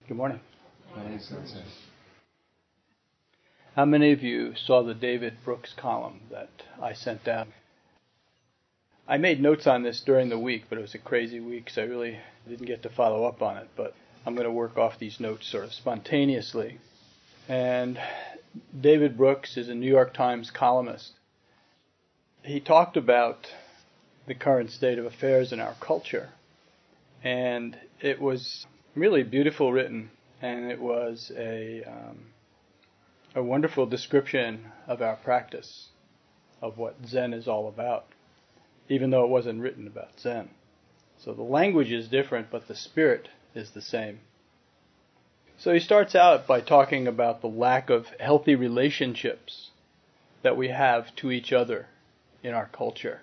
Good morning. Morning, Sensei. How many of you saw the David Brooks column that I sent out? I made notes on this during the week, but it was a crazy week, so I really didn't get to follow up on it. But I'm going to work off these notes sort of spontaneously. And David Brooks is a New York Times columnist. He talked about the current state of affairs in our culture. And it was really beautiful written, and it was a wonderful description of our practice, of what Zen is all about, even though it wasn't written about Zen. So the language is different, but the spirit is the same. So he starts out by talking about the lack of healthy relationships that we have to each other in our culture.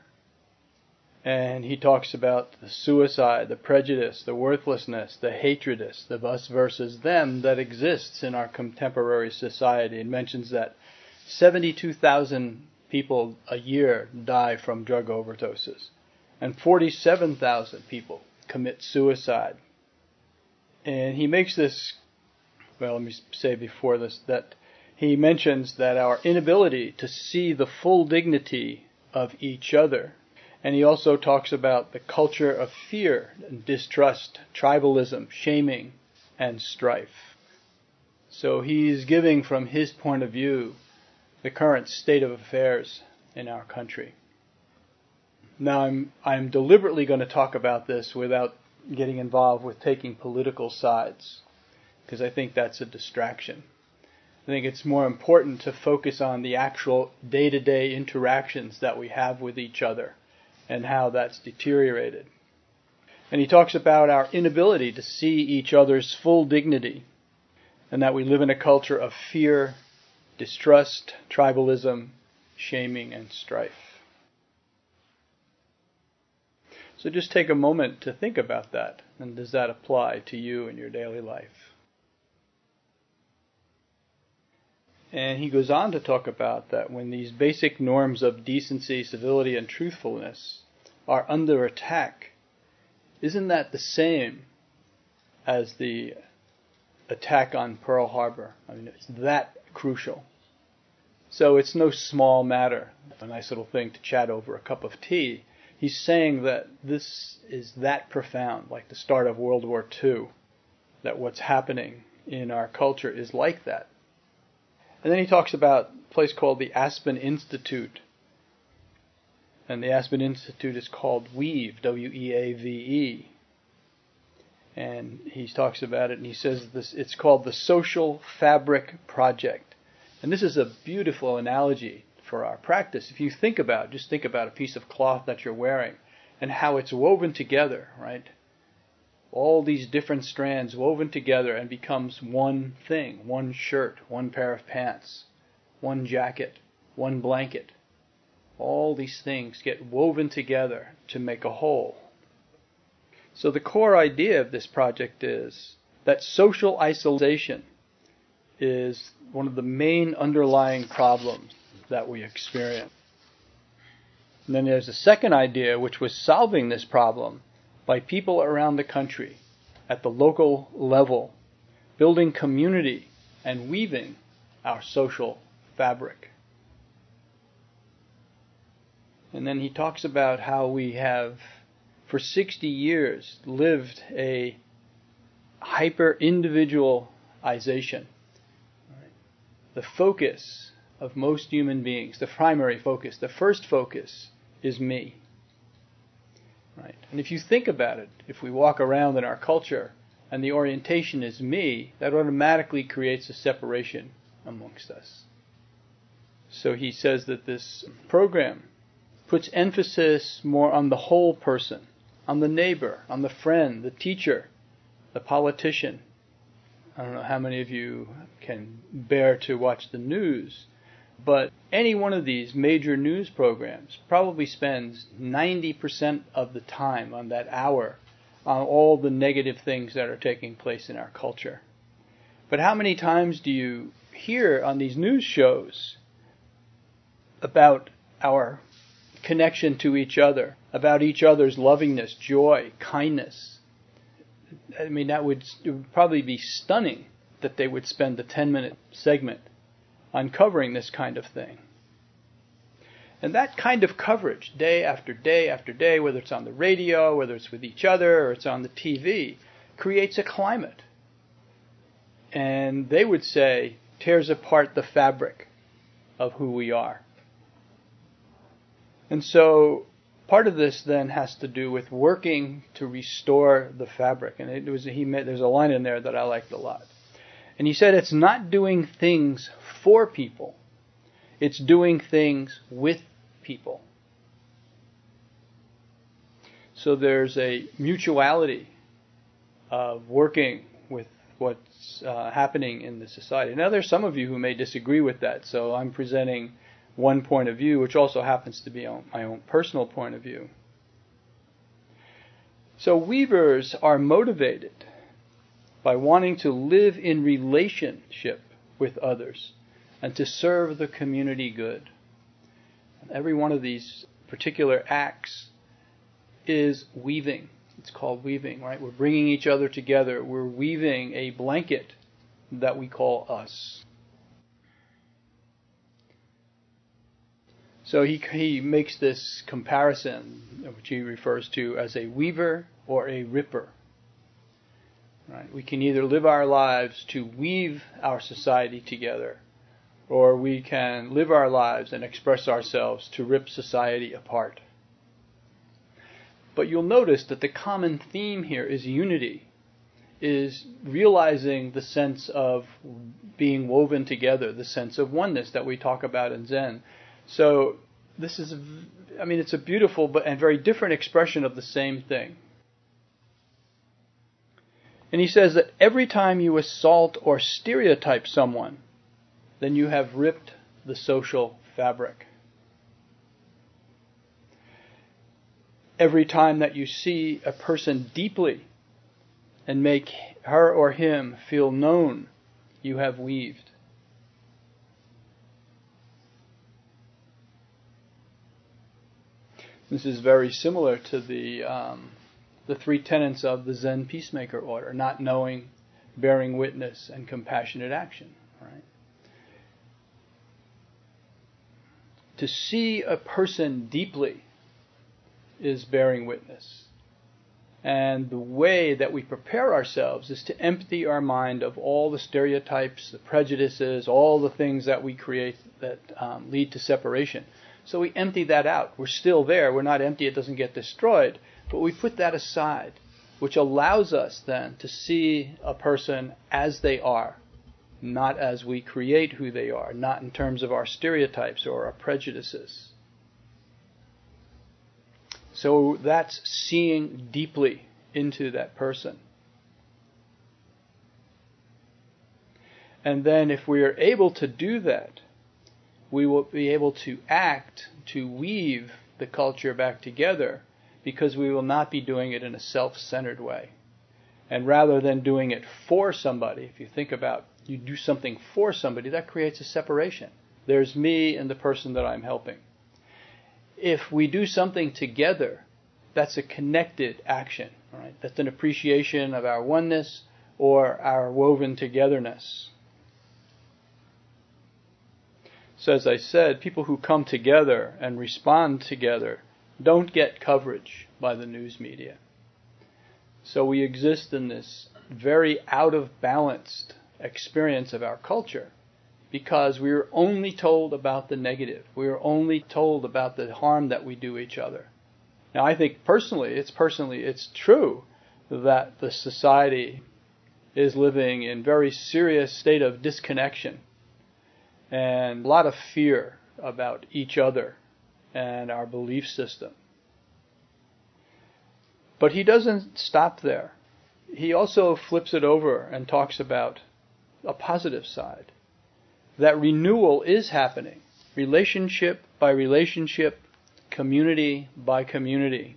And he talks about the suicide, the prejudice, the worthlessness, the hatredness, the us versus them that exists in our contemporary society. It mentions that 72,000 people a year die from drug overdoses, and 47,000 people commit suicide. And he makes this, well, let me say before this, that he mentions that our inability to see the full dignity of each other. And he also talks about the culture of fear and distrust, tribalism, shaming, and strife. So he's giving from his point of view the current state of affairs in our country. Now I'm deliberately going to talk about this without getting involved with taking political sides, because I think that's a distraction. I think it's more important to focus on the actual day-to-day interactions that we have with each other, and how that's deteriorated. And he talks about our inability to see each other's full dignity, and that we live in a culture of fear, distrust, tribalism, shaming, and strife. So just take a moment to think about that, and does that apply to you in your daily life? And he goes on to talk about that when these basic norms of decency, civility, and truthfulness are under attack, isn't that the same as the attack on Pearl Harbor? I mean, it's that crucial. So it's no small matter, a nice little thing to chat over a cup of tea. He's saying that this is that profound, like the start of World War II, that what's happening in our culture is like that. And then he talks about a place called the Aspen Institute. And the Aspen Institute is called WEAVE, W-E-A-V-E. And he talks about it, and he says it's called the Social Fabric Project. And this is a beautiful analogy for our practice. If you just think about a piece of cloth that you're wearing and how it's woven together, right? All these different strands woven together and becomes one thing, one shirt, one pair of pants, one jacket, one blanket. All these things get woven together to make a whole. So the core idea of this project is that social isolation is one of the main underlying problems that we experience. And then there's a second idea, which was solving this problem by people around the country, at the local level, building community and weaving our social fabric. And then he talks about how we have, for 60 years, lived a hyper-individualization. The focus of most human beings, the primary focus, the first focus, is me. Right. And if you think about it, if we walk around in our culture and the orientation is me, that automatically creates a separation amongst us. So he says that this program puts emphasis more on the whole person, on the neighbor, on the friend, the teacher, the politician. I don't know how many of you can bear to watch the news, but any one of these major news programs probably spends 90% of the time on that hour on all the negative things that are taking place in our culture. But how many times do you hear on these news shows about our connection to each other, about each other's lovingness, joy, kindness? I mean, it would probably be stunning that they would spend a 10-minute segment on covering this kind of thing. And that kind of coverage, day after day after day, whether it's on the radio, whether it's with each other, or it's on the TV, creates a climate. And they would say, tears apart the fabric of who we are. And so part of this then has to do with working to restore the fabric. And there's a line in there that I liked a lot. And he said it's not doing things for people. It's doing things with people. So there's a mutuality of working with what's happening in the society. Now there's some of you who may disagree with that, so I'm presenting one point of view, which also happens to be my own personal point of view. So weavers are motivated by wanting to live in relationship with others and to serve the community good. And every one of these particular acts is weaving. It's called weaving, right? We're bringing each other together. We're weaving a blanket that we call us. So he makes this comparison, which he refers to as a weaver or a ripper. Right? We can either live our lives to weave our society together, or we can live our lives and express ourselves to rip society apart. But you'll notice that the common theme here is unity, is realizing the sense of being woven together, the sense of oneness that we talk about in Zen. So this is, it's a beautiful and very different expression of the same thing. And he says that every time you assault or stereotype someone, then you have ripped the social fabric. Every time that you see a person deeply and make her or him feel known, you have weaved. This is very similar to the 3 tenets of the Zen peacemaker order: not knowing, bearing witness, and compassionate action. Right? To see a person deeply is bearing witness. And the way that we prepare ourselves is to empty our mind of all the stereotypes, the prejudices, all the things that we create that lead to separation. So we empty that out. We're still there. We're not empty. It doesn't get destroyed. But we put that aside, which allows us then to see a person as they are, not as we create who they are, not in terms of our stereotypes or our prejudices. So that's seeing deeply into that person. And then if we are able to do that, we will be able to act, to weave the culture back together, because we will not be doing it in a self-centered way. And rather than doing it for somebody, if you think about you do something for somebody, that creates a separation. There's me and the person that I'm helping. If we do something together, that's a connected action. Right? That's an appreciation of our oneness or our woven togetherness. So as I said, people who come together and respond together don't get coverage by the news media. So we exist in this very out of balanced experience of our culture because we are only told about the negative. We are only told about the harm that we do each other. Now I think it's true that the society is living in very serious state of disconnection and a lot of fear about each other and our belief system. But he doesn't stop there. He also flips it over and talks about a positive side. That renewal is happening. Relationship by relationship, community by community.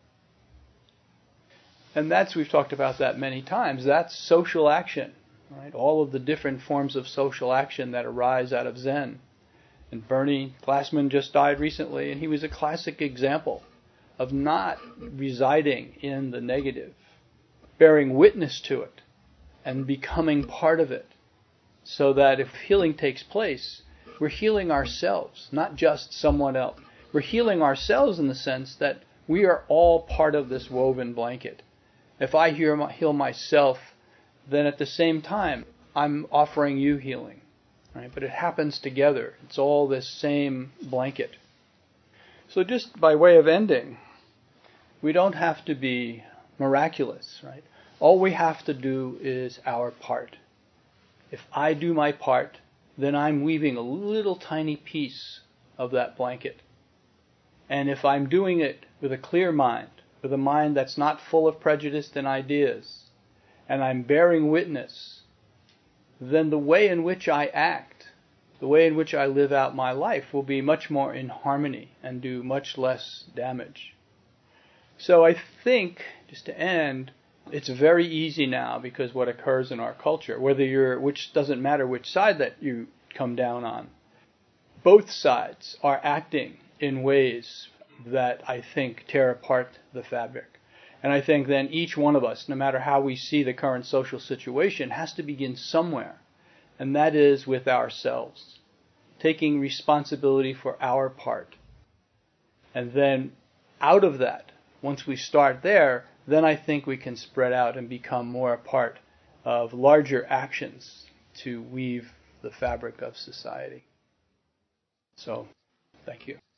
And we've talked about that many times. That's social action. Right? All of the different forms of social action that arise out of Zen. And Bernie Glassman just died recently, and he was a classic example of not residing in the negative, bearing witness to it and becoming part of it, so that if healing takes place, we're healing ourselves, not just someone else. We're healing ourselves in the sense that we are all part of this woven blanket. If I heal myself, then at the same time, I'm offering you healing. Right? But it happens together. It's all this same blanket. So just by way of ending, we don't have to be miraculous, right? All we have to do is our part. If I do my part, then I'm weaving a little tiny piece of that blanket. And if I'm doing it with a clear mind, with a mind that's not full of prejudice and ideas, and I'm bearing witness, then the way in which I act, the way in which I live out my life will be much more in harmony and do much less damage. So I think, just to end, it's very easy now, because what occurs in our culture, which doesn't matter which side that you come down on, both sides are acting in ways that I think tear apart the fabric. And I think then each one of us, no matter how we see the current social situation, has to begin somewhere. And that is with ourselves, taking responsibility for our part. And then out of that, once we start there, then I think we can spread out and become more a part of larger actions to weave the fabric of society. So, thank you.